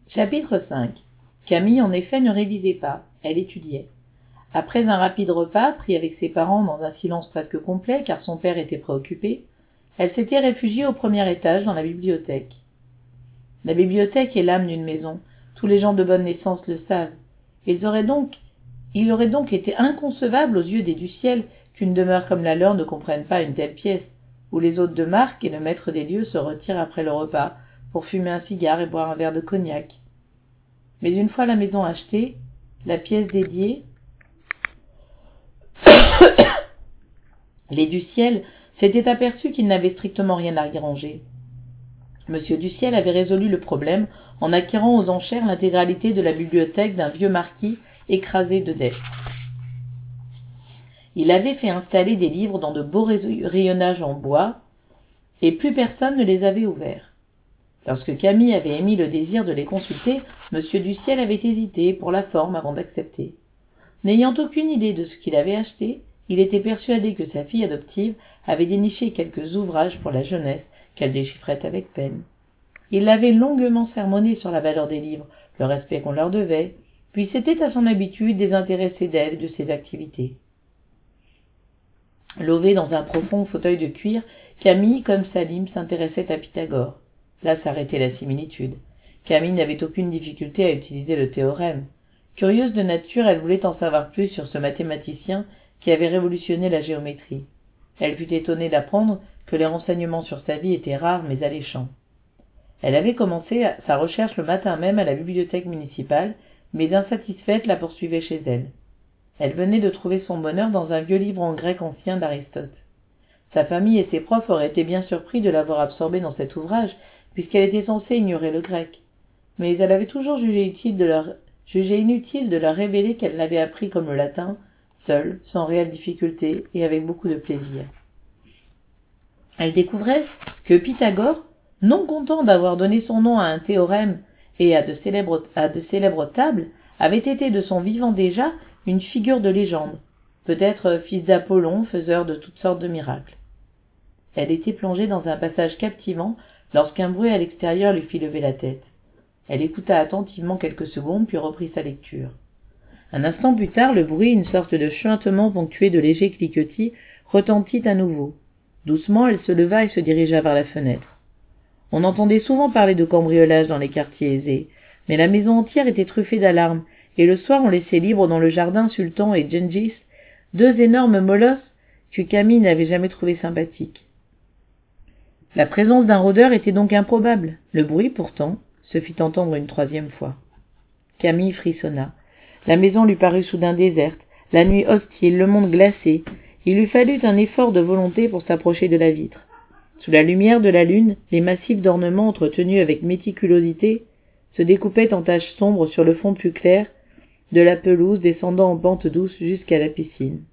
Chapitre 5. Camille en effet ne révisait pas, elle étudiait. Après un rapide repas, pris avec ses parents dans un silence presque complet car son père était préoccupé, elle s'était réfugiée au premier étage dans la bibliothèque. La bibliothèque est l'âme d'une maison, tous les gens de bonne naissance le savent. Il aurait donc été inconcevable aux yeux des du ciel qu'une demeure comme la leur ne comprenne pas une telle pièce, où les hôtes de marque et le maître des lieux se retirent après le repas pour fumer un cigare et boire un verre de cognac. Mais une fois la maison achetée, la pièce dédiée, les du ciel s'étaient aperçus qu'ils n'avaient strictement rien à y ranger. Monsieur du ciel avait résolu le problème en acquérant aux enchères l'intégralité de la bibliothèque d'un vieux marquis écrasé de dettes. Il avait fait installer des livres dans de beaux rayonnages en bois, et plus personne ne les avait ouverts. Lorsque Camille avait émis le désir de les consulter, Monsieur du ciel avait hésité pour la forme avant d'accepter. N'ayant aucune idée de ce qu'il avait acheté, il était persuadé que sa fille adoptive avait déniché quelques ouvrages pour la jeunesse qu'elle déchiffrait avec peine. Il l'avait longuement sermonné sur la valeur des livres, le respect qu'on leur devait, puis c'était à son habitude désintéressé d'elle et de ses activités. Lové dans un profond fauteuil de cuir, Camille, comme Salim, s'intéressait à Pythagore. Là s'arrêtait la similitude. Camille n'avait aucune difficulté à utiliser le théorème. Curieuse de nature, elle voulait en savoir plus sur ce mathématicien qui avait révolutionné la géométrie. Elle fut étonnée d'apprendre que les renseignements sur sa vie étaient rares mais alléchants. Elle avait commencé sa recherche le matin même à la bibliothèque municipale, mais insatisfaite la poursuivait chez elle. Elle venait de trouver son bonheur dans un vieux livre en grec ancien d'Aristote. Sa famille et ses profs auraient été bien surpris de l'avoir absorbée dans cet ouvrage, puisqu'elle était censée ignorer le grec. Mais elle avait toujours jugé inutile de leur révéler qu'elle l'avait appris comme le latin, seule, sans réelle difficulté et avec beaucoup de plaisir. Elle découvrait que Pythagore, non content d'avoir donné son nom à un théorème et à de célèbres tables, avait été de son vivant déjà une figure de légende, peut-être fils d'Apollon, faiseur de toutes sortes de miracles. Elle était plongée dans un passage captivant lorsqu'un bruit à l'extérieur lui fit lever la tête. Elle écouta attentivement quelques secondes puis reprit sa lecture. Un instant plus tard, le bruit, une sorte de chuintement ponctué de légers cliquetis, retentit à nouveau. Doucement, elle se leva et se dirigea vers la fenêtre. On entendait souvent parler de cambriolage dans les quartiers aisés, mais la maison entière était truffée d'alarmes, et le soir on laissait libres dans le jardin Sultan et Gengis, deux énormes molosses que Camille n'avait jamais trouvés sympathiques. La présence d'un rôdeur était donc improbable. Le bruit, pourtant, se fit entendre une troisième fois. Camille frissonna. La maison lui parut soudain déserte, la nuit hostile, le monde glacé. Il lui fallut un effort de volonté pour s'approcher de la vitre. Sous la lumière de la lune, les massifs d'ornements entretenus avec méticulosité se découpaient en taches sombres sur le fond plus clair de la pelouse descendant en pente douce jusqu'à la piscine.